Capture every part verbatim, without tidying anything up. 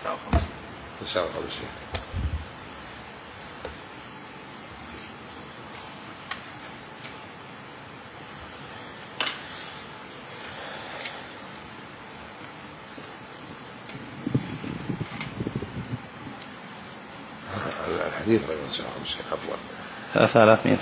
تسعة وخمسين. الحديث غير تسعة وخمسين عفوا ثلاثمائة.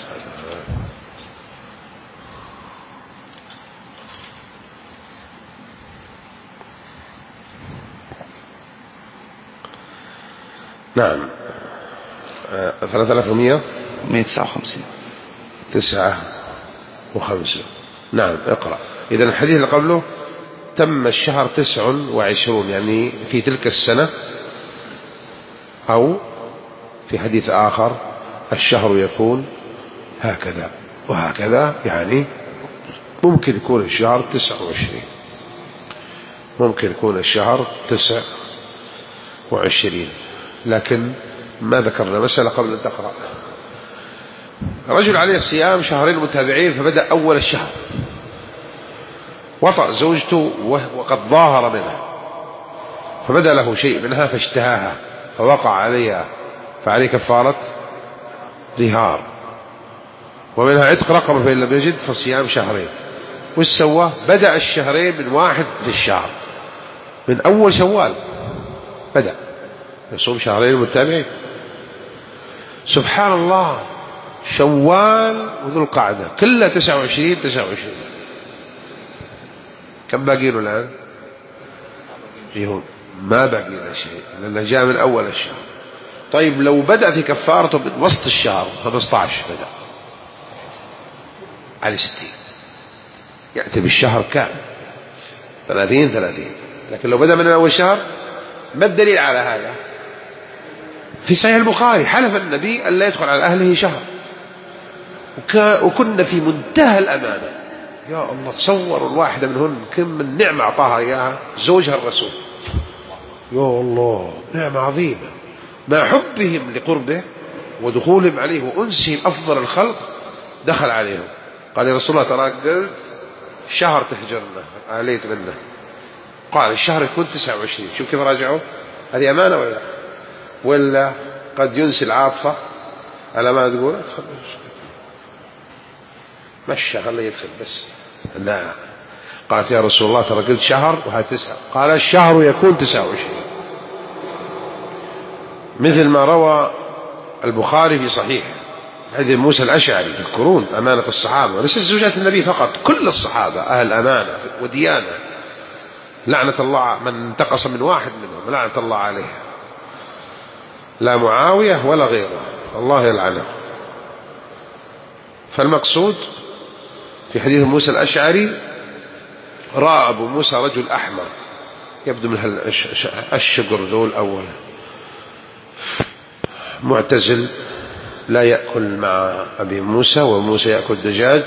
نعم ثلاثة آلاف ومئة مئة تسعة وخمسين. تسعة وخمسين. نعم اقرأ. إذن الحديث اللي قبله تم الشهر تسع وعشرون، يعني في تلك السنة، أو في حديث آخر الشهر يكون هكذا وهكذا، يعني ممكن يكون الشهر تسع وعشرين، ممكن يكون الشهر تسع وعشرين، لكن ما ذكرنا مسألة قبل أن تقرأ. رجل عليه صيام شهرين متابعين، فبدأ أول الشهر وطأ زوجته وقد ظاهر منها، فبدأ له شيء منها فاشتهاها فوقع عليها، فعليه كفارة ظهار، ومنها عتق رقبة فإن لم يجد فصيام شهرين. وش سوى؟ بدأ الشهرين من واحد للشهر، من أول شوال بدأ يصوم شهرين متابعين. سبحان الله، شوال وذو القعدة كلها تسعة وعشرين تسعة وعشرين. كم باقي له الآن؟ يهون ما باقي له شيء، لأنه جاء من أول الشهر. طيب لو بدأ في كفارته من وسط الشهر خمسة عشر، بدأ على ستين، يأتي بالشهر كامل ثلاثين ثلاثين. لكن لو بدأ من أول شهر، ما الدليل على هذا؟ في صحيح البخاري حلف النبي أن لا يدخل على أهله شهر، وكنا في منتهى الأمانة. يا الله، تصوروا الواحدة منهن كم من نعمة أعطاها إياها زوجها الرسول. يا الله، نعمة عظيمة، مع حبهم لقربه ودخولهم عليه وأنسهم أفضل الخلق، دخل عليهم قال: يا رسول الله، تراك قلت شهر تهجرنا، آليت منه. قال: الشهر يكون تسعة وعشرين. شوف كيف راجعوا، هذه أمانة ولا ولا قد ينسي العاطفة على ما تقول. ادخل مشى، خليه يدخل بس. لا، قالت: يا رسول الله، ترى قلت شهر وهذا تسعة. قال: الشهر يكون تسعة وعشرين، مثل ما روى البخاري في صحيح حديث موسى الأشعري. تذكرون أمانة الصحابة، وليس زوجات النبي فقط، كل الصحابة أهل أمانة وديانة. لعنة الله من انتقص من واحد منهم، لعنة الله عليه، لا معاوية ولا غيره، الله يلعنه. فالمقصود في حديث موسى الأشعري: رأى أبو موسى رجل أحمر يبدو من الشقر ذول أول، معتزل، لا يأكل مع أبي موسى، وموسى يأكل دجاج.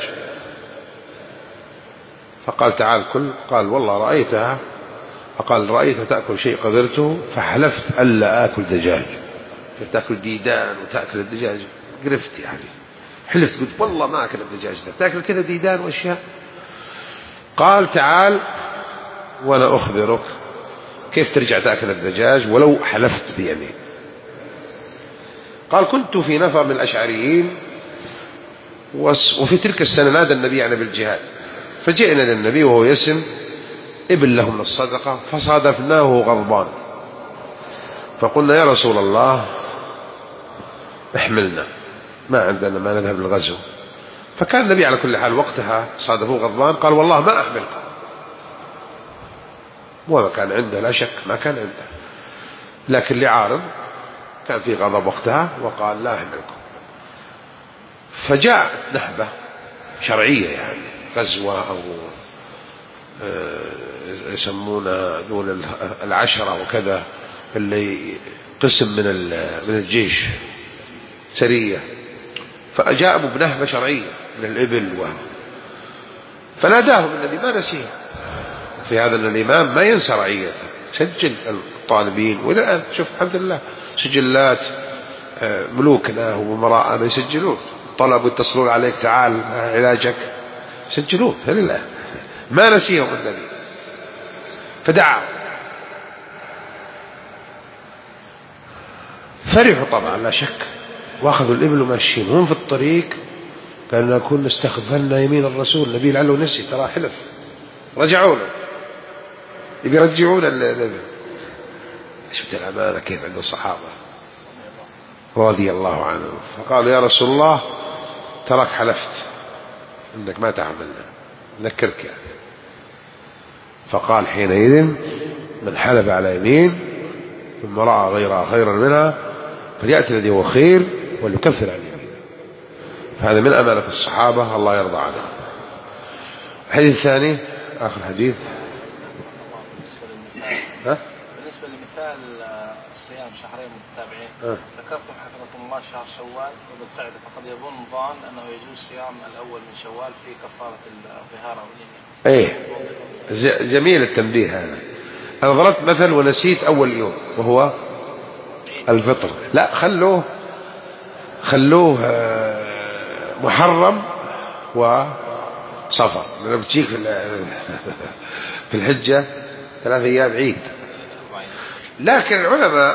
فقال: تعال كل. قال: والله رأيتها. فقال: رأيتها تأكل شيء قدرته، فحلفت ألا آكل دجاج. تأكل ديدان وتأكل الدجاج، قرفت يعني، حلفت قلت والله ما أكل الدجاج ده، تأكل كذا ديدان وأشياء. قال: تعال وأنا أخبرك كيف ترجع تأكل الدجاج ولو حلفت بيمين. قال: كنت في نفر من الأشعريين، وفي تلك السنة نادى النبي عن بالجهاد، فجئنا للنبي وهو يسم ابن له من الصدقة، فصادفناه غضبان، فقلنا: يا رسول الله، احملنا، ما عندنا ما نذهب للغزو. فكان النبي على كل حال وقتها صادفوه غضبان، قال: والله ما أحملكم. وما كان عنده، لا شك ما كان عنده، لكن لعارض كان في غضب وقتها، وقال: لا أحملكم. فجاء نهبة شرعية، يعني غزوة أو يسمونها ذول العشرة وكذا، اللي قسم من من الجيش، سرية. فأجابوا بنهبة شرعية من الإبل و... فناداهم النبي، ما نسيه. في هذا أن الإمام ما ينسى رعيته، سجل الطالبين، وإلى الآن شوف الحمد لله سجلات ملوكنا ومراءنا يسجلون، طلبوا يتصلون عليك تعال علاجك، سجلون لله، ما نسيهم النبي. فدعا فرحوا طبعا لا شك، واخذوا الإبل وماشيين. وهم في الطريق قالوا كنا استغفلنا يمين الرسول، النبي لعله نسي ترى حلف، رجعوا له يبي يرجعون الإبل. شفت الأمانة كيف عند الصحابة رضي الله عنهم. فقالوا يا رسول الله تراك حلفت انك ما تعملنا، نذكرك يعني. فقال حينئذ من حلف على يمين ثم رأى غيرها خيرا منها فليأتي الذي هو خير وليكفر عن يمينه. فهذا من أمانة الصحابة الله يرضى عنهم. الحديث الثاني آخر حديث. ها؟ بالنسبة لمثال صيام شهرين متتابعين أه؟ ذكرتم حفظكم الله شهر شوال وبالقعدة، فقد يظن ظان أنه يجوز صيام الأول من شوال في كفارة الظهار أو اليمين. ايه جميل التنبيه هذا. أنا ضربت مثل ونسيت أول يوم وهو الفطر، لا خلوه خلوه محرم وصفر، لأنه بتجيك في الحجة ثلاث أيام عيد. لكن العلماء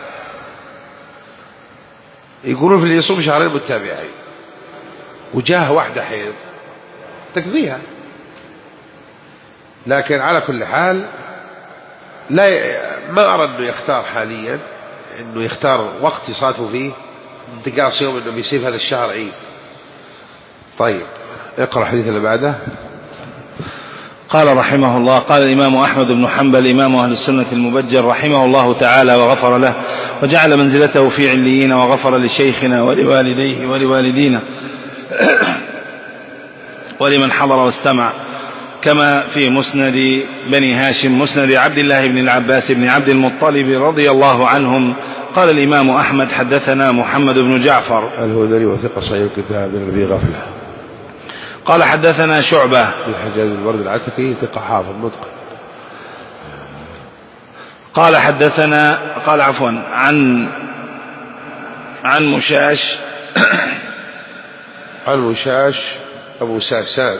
يقولون في اللي يصوم شهرين متتابعين وجاه واحدة حيض تقضيها. لكن على كل حال لا ي... ما أرى أنه يختار حاليا أنه يختار وقت يصادف فيه انتقاص يوم أنه بيصير هذا الشهر عيد. طيب اقرأ الحديث اللي بعده. قال رحمه الله: قال الإمام أحمد بن حنبل إمام أهل السنة المبجل رحمه الله تعالى وغفر له وجعل منزلته في عليين، وغفر لشيخنا ولوالديه ولوالدينا ولمن حضر واستمع، كما في مسند بني هاشم مسند عبد الله بن العباس بن عبد المطلب رضي الله عنهم. قال الإمام أحمد: حدثنا محمد بن جعفر الهذلي وثقة صحيح الكتاب الذي غفله. قال حدثنا شعبة الحجاج بن برد العتكي ثقة حافظ متقن. قال حدثنا قال عفوا عن عن مشاش عن مشاش أبو ساسان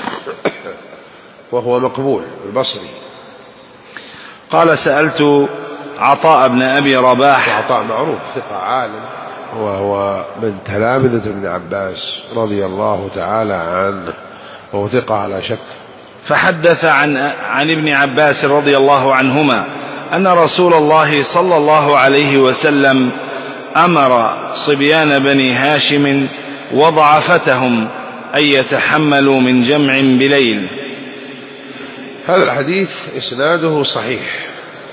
وهو مقبول البصري. قال: سألت عطاء بن أبي رباح. عطاء معروف ثقة عالم وهو من تلامذة ابن عباس رضي الله تعالى عنه وهو ثقة على شك. فحدث عن عن ابن عباس رضي الله عنهما أن رسول الله صلى الله عليه وسلم أمر صبيان بني هاشم وضعفتهم أن يتحملوا من جمع بليل. هذا الحديث إسناده صحيح.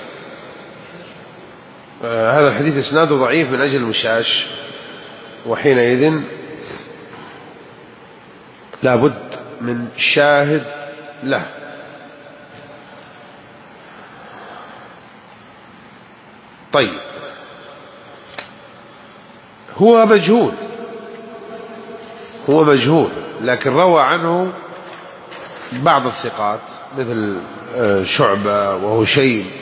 آه هذا الحديث إسناده ضعيف من أجل مشاش، وحينئذ لابد من شاهد له. طيب هو مجهول هو مجهول لكن روى عنه بعض الثقات مثل شعبة وهشيم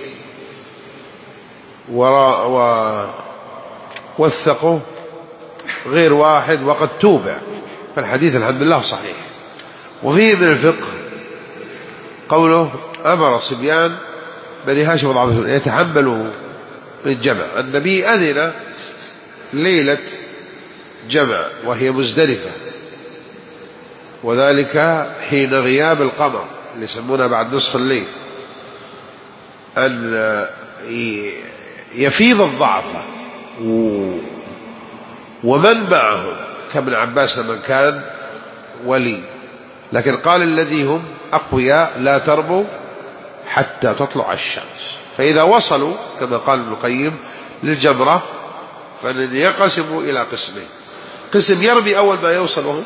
ووثقوا غير واحد وقد توبع، فالحديث الحمد لله صحيح. وفيه من الفقه قوله أمر صبيان بني هاشم وضعفتهم يتحملوا الجمع. النبي أذن ليلة جمع وهي مزدلفة، وذلك حين غياب القمر اللي يسمونها بعد نصف الليل، أن يفيض الضعفة ومن معهم كابن عباس لمن كان ولي. لكن قال الذي هم أقوياء لا تربوا حتى تطلع الشمس، فإذا وصلوا كما قال ابن القيم للجمرة فإن يقسموا إلى قسمين: قسم يرمي أول ما يوصل وهم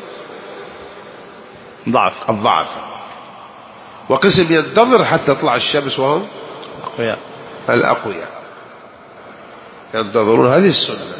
ضعف الضعف، وقسم ينتظر حتى تطلع الشمس وهم أقوياء الأقوياء ينتظرون. هذه السنة،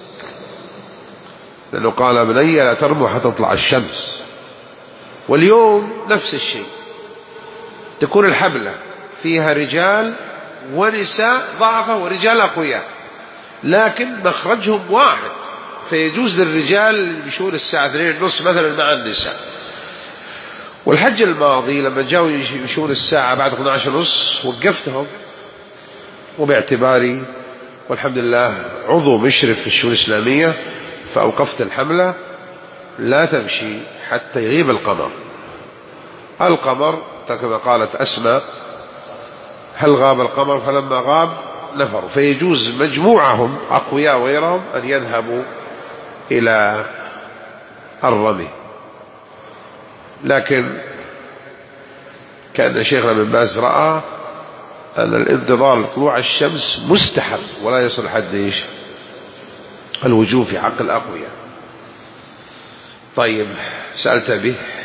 لأنه قال بني لا ترموا حتى تطلع الشمس. واليوم نفس الشيء، تكون الحملة فيها رجال ونساء ضعفة ورجال أقوياء، لكن مخرجهم واحد، فيجوز للرجال يمشون الساعة اثنين ونص مثلا مع النساء. والحج الماضي لما جاءوا يمشون الساعة بعد اثني عشر ونص وقفتهم، وباعتباري والحمد لله عضو مشرف في الشؤون الإسلامية، فأوقفت الحملة لا تمشي حتى يغيب القمر. القمر كما قالت أسماء هل غاب القمر؟ فلما غاب نفروا. فيجوز مجموعهم أقوياء وغيرهم أن يذهبوا إلى الرمي، لكن كأن شيخنا بن باز رأى أن الانتظار لطلوع الشمس مستحب ولا يصل حد إيش الوجوب في حق الأقوياء. طيب، سألت به